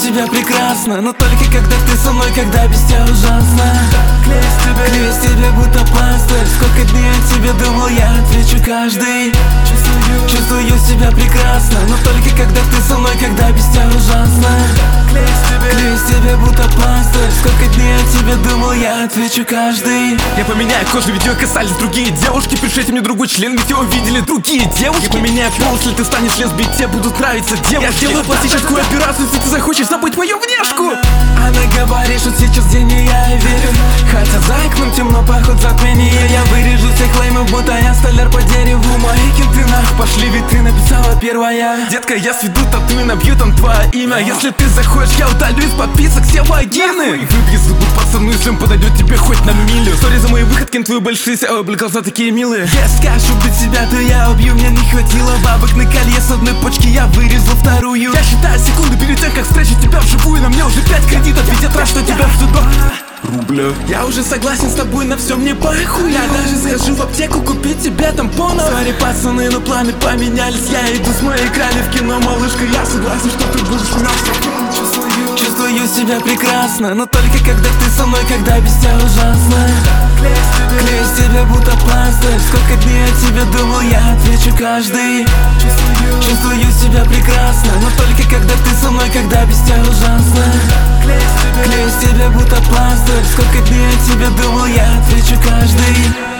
себя прекрасно, но только когда ты со мной, когда без тебя ужасно. Клеюсь тебе будто пластырь. Сколько дней о тебе думал, я отвечу каждый. Чувствую себя прекрасно, но только когда ты со мной, когда без тебя ужасно. Клеюсь тебе будто пластырь. Сколько дней о тебе думал, я отвечу каждый. Я поменяю кожу, ведь ее касались другие девушки. Пришлите мне другой член, ведь его видели другие девушки. Я поменяю пол, если ты станешь лесбией, тебе будут нравиться девушки. Я сделаю пластическую операцию, если ты захочешь забыть мою внешку. Она говорит, что сейчас день, и я ей верю. Хотя за окном темно, поход затмение. Я вырежу всех леймов, будто я столяр по дереву. Мои кенты нах пошли, ведь ты написала первая. Детка, я сведу тату и набью там твое имя. Если ты захочешь, я удалю из подписок все логины. Выбери зубы пацану, если он подойдет тебе хоть на милю. Сори за мои выходки, твои большие, глаза такие милые. Если скажешь убить себя, то я убью. Мне не хватило бабок на колье, с одной почки я вырезал вторую. Я считаю секунды перед тем, как встречу тебя вживую. На мне уже 5 кредитов, ведь я трачу на тебя жду 2 рубля. Я уже согласен с тобой, на все мне похуй. Я даже схожу в аптеку купить тебе тампонов. Сори, пацаны, но планы поменялись. Я иду с моей крали в кино, малышка. Я согласен, что ты будешь меня. Чувствую себя прекрасно, но только когда ты со мной, когда без тебя ужасно. Клеюсь тебе будто пластырь. Сколько дней о тебе думал, я отвечу каждый. Чувствую себя прекрасно, но только когда ты со мной, когда без тебя ужасно. Клеюсь тебе будто пластырь. Сколько дней о тебе думал, я отвечу каждый.